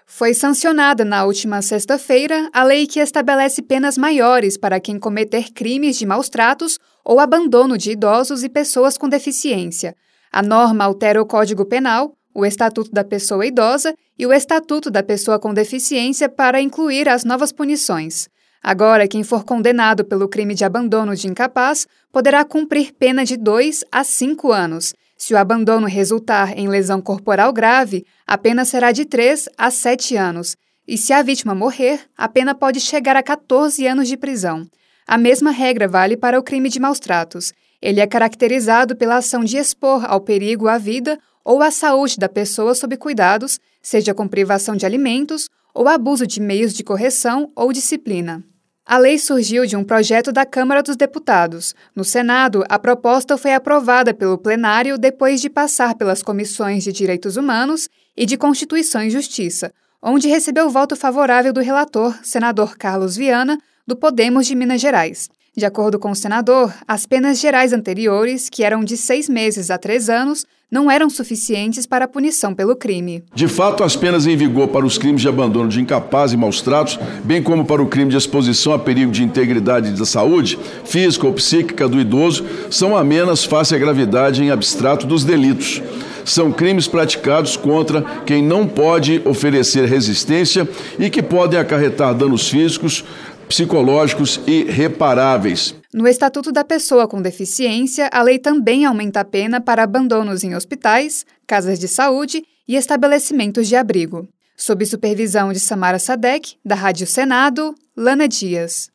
Foi sancionada na última sexta-feira a lei que estabelece penas maiores para quem cometer crimes de maus-tratos ou abandono de idosos e pessoas com deficiência. A norma altera o Código Penal, o Estatuto da Pessoa Idosa e o Estatuto da Pessoa com Deficiência para incluir as novas punições. Agora, quem for condenado pelo crime de abandono de incapaz poderá cumprir pena de 2 a 5 anos. Se o abandono resultar em lesão corporal grave, a pena será de 3 a 7 anos. E se a vítima morrer, a pena pode chegar a 14 anos de prisão. A mesma regra vale para o crime de maus-tratos. Ele é caracterizado pela ação de expor ao perigo a vida ou a saúde da pessoa sob cuidados, seja com privação de alimentos ou abuso de meios de correção ou disciplina. A lei surgiu de um projeto da Câmara dos Deputados. No Senado, a proposta foi aprovada pelo plenário depois de passar pelas comissões de Direitos Humanos e de Constituição e Justiça, onde recebeu o voto favorável do relator, senador Carlos Viana, do Podemos de Minas Gerais. De acordo com o senador, as penas gerais anteriores, que eram de 6 meses a 3 anos, não eram suficientes para a punição pelo crime. De fato, as penas em vigor para os crimes de abandono de incapaz e maus-tratos, bem como para o crime de exposição a perigo de integridade da saúde, física ou psíquica do idoso, são amenas face à gravidade em abstrato dos delitos. São crimes praticados contra quem não pode oferecer resistência e que podem acarretar danos físicos, psicológicos e irreparáveis. No Estatuto da Pessoa com Deficiência, a lei também aumenta a pena para abandonos em hospitais, casas de saúde e estabelecimentos de abrigo. Sob supervisão de Samara Sadek, da Rádio Senado, Lana Dias.